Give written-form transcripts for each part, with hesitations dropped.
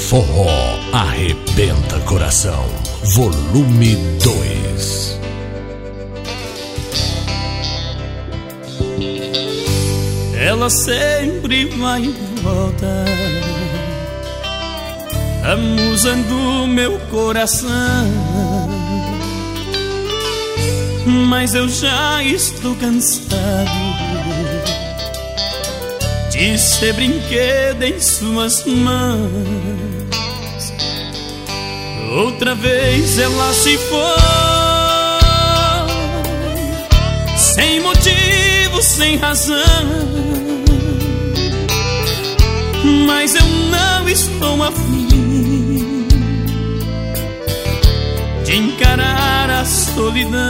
Forró Arrebenta Coração, volume 2. Ela sempre vai e volta, a musa do meu coração, mas eu já estou cansado de ser brinquedo em suas mãos. Outra vez ela se foi, sem motivo, sem razão, mas eu não estou afim de encarar a solidão.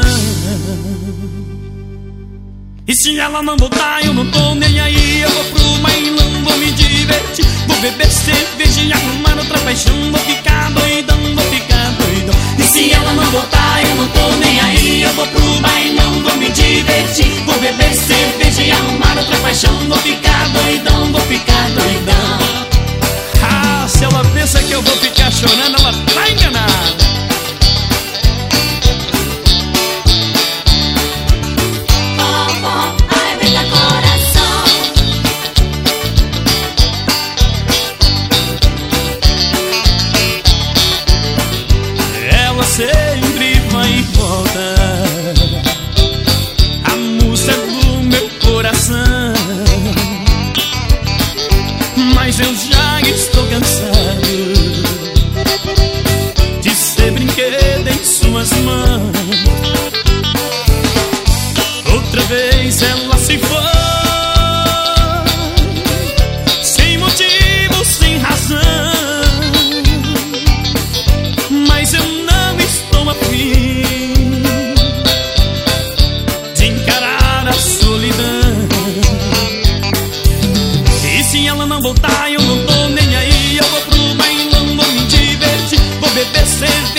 E se ela não voltar, eu não tô nem aí. Eu vou pro bailão, vou me divertir, vou beber cerveja e arrumar outra paixão. Vou ficar doidão, vou ficar doidão. E se ela não voltar, eu não tô nem aí. Eu vou pro bailão, vou me divertir, vou beber cerveja e arrumar outra paixão. Vou ficar doidão, vou ficar doidão. Ah, se ela pensa que eu vou ficar chorando, ela tá enganada. Sempre vai e volta, a música do meu coração, mas eu já estou cansado de ser brinquedo em suas mãos. Outra vez ela se foi, sem motivo, sem razão, mas eu não estou afim de encarar a solidão. E se ela não voltar, eu não tô nem aí. Eu vou pro bailão, vou me divertir, vou beber cerveja